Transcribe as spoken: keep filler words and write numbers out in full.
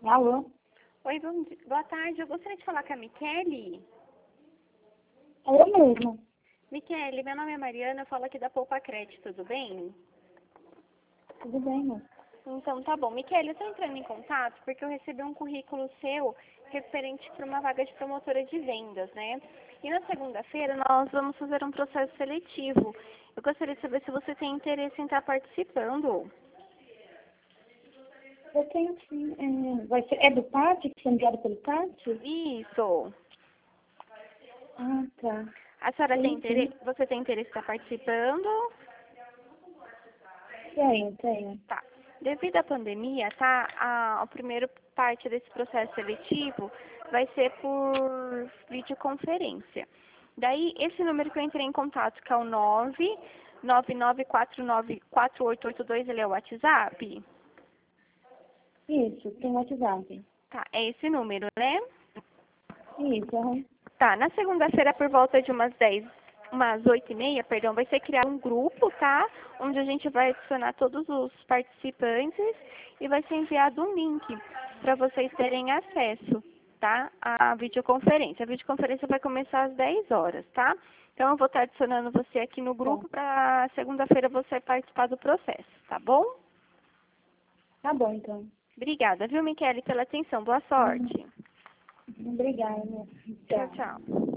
Alô? Oi, bom dia. Boa tarde. Eu gostaria de falar com a Michele. É eu mesma. Michele, meu nome é Mariana, eu falo aqui da Poupa Crédito, tudo bem? Tudo bem, moça? Então, tá bom. Michele, eu estou entrando em contato porque eu recebi um currículo seu referente para uma vaga de promotora de vendas, né? E na segunda-feira nós vamos fazer um processo seletivo. Eu gostaria de saber se você tem interesse em estar participando. Eu tenho sim. É, vai ser, é do Tati, que foi enviado pelo Tati? Isso. Ah, tá. A senhora tem Sim, sim. interesse? Você tem interesse em estar participando? Tenho, tenho. Tá. Devido à pandemia, tá? A, a primeira parte desse processo seletivo vai ser por videoconferência. Daí, esse número que eu entrei em contato, que é o nove nove nove quatro nove quatro oito oito dois, ele é o WhatsApp? Isso, tem WhatsApp. Tá, é esse número, né? Isso, aham. Tá, na segunda-feira, por volta de umas dez, umas oito e meia, perdão, vai ser criado um grupo, tá? Onde a gente vai adicionar todos os participantes e vai ser enviado um link para vocês terem acesso, tá? À videoconferência. A videoconferência vai começar às dez horas, tá? Então, eu vou estar adicionando você aqui no Tá. grupo para segunda-feira você participar do processo, tá bom? Tá bom, então. Obrigada, viu, Michele, pela atenção. Boa Uhum. sorte. Obrigada. Tchau, Tchau. tchau.